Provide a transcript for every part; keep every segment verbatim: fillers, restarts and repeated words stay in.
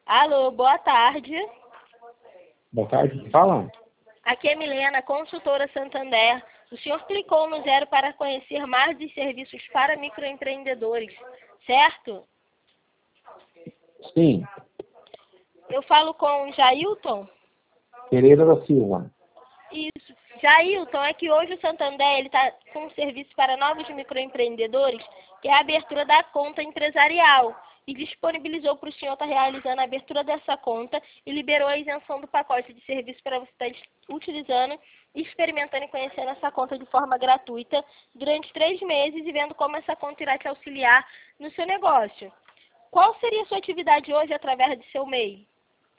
Alô, boa tarde. Boa tarde, fala. Aqui é Milena, consultora Santander. O senhor clicou no zero para conhecer mais dos serviços para microempreendedores, certo? Sim, Eu falo com o Jailton? Pereira da Silva. Isso. Jailton, é que hoje o Santander está com um serviço para novos microempreendedores, que é a abertura da conta empresarial. E disponibilizou para o senhor estar realizando a abertura dessa conta e liberou a isenção do pacote de serviço para você estar utilizando, experimentando e conhecendo essa conta de forma gratuita durante três meses e vendo como essa conta irá te auxiliar no seu negócio. Qual seria a sua atividade hoje através do seu M E I?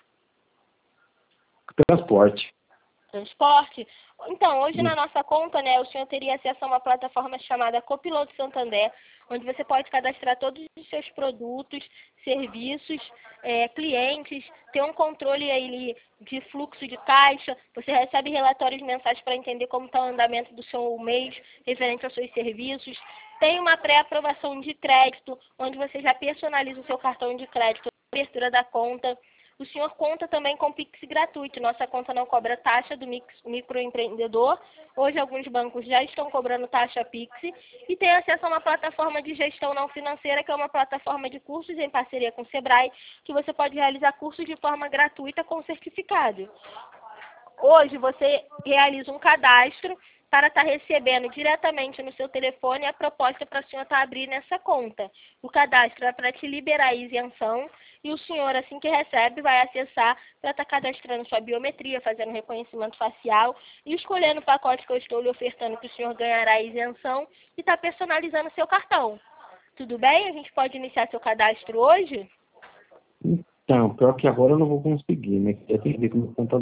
Transporte. Transporte? Então, hoje na nossa conta, né, o senhor teria acesso a uma plataforma chamada Copiloto Santander, onde você pode cadastrar todos os seus produtos, serviços, é, clientes, ter um controle aí de fluxo de caixa, você recebe relatórios mensais para entender como está o andamento do seu mês referente aos seus serviços, tem uma pré-aprovação de crédito, onde você já personaliza o seu cartão de crédito, a abertura da conta. O senhor conta também com Pix gratuito. Nossa conta não cobra taxa do microempreendedor. Hoje alguns bancos já estão cobrando taxa Pix. E tem acesso a uma plataforma de gestão não financeira, que é uma plataforma de cursos em parceria com o Sebrae, que você pode realizar cursos de forma gratuita com certificado. Hoje você realiza um cadastro para estar recebendo diretamente no seu telefone a proposta para o senhor estar abrindo essa conta. O cadastro é para te liberar a isenção e o senhor, assim que recebe, vai acessar para estar cadastrando sua biometria, fazendo reconhecimento facial e escolhendo o pacote que eu estou lhe ofertando que o senhor ganhará a isenção e está personalizando seu cartão. Tudo bem? A gente pode iniciar seu cadastro hoje? Então, pior que agora eu não vou conseguir, né? Eu tenho que ver como o computador.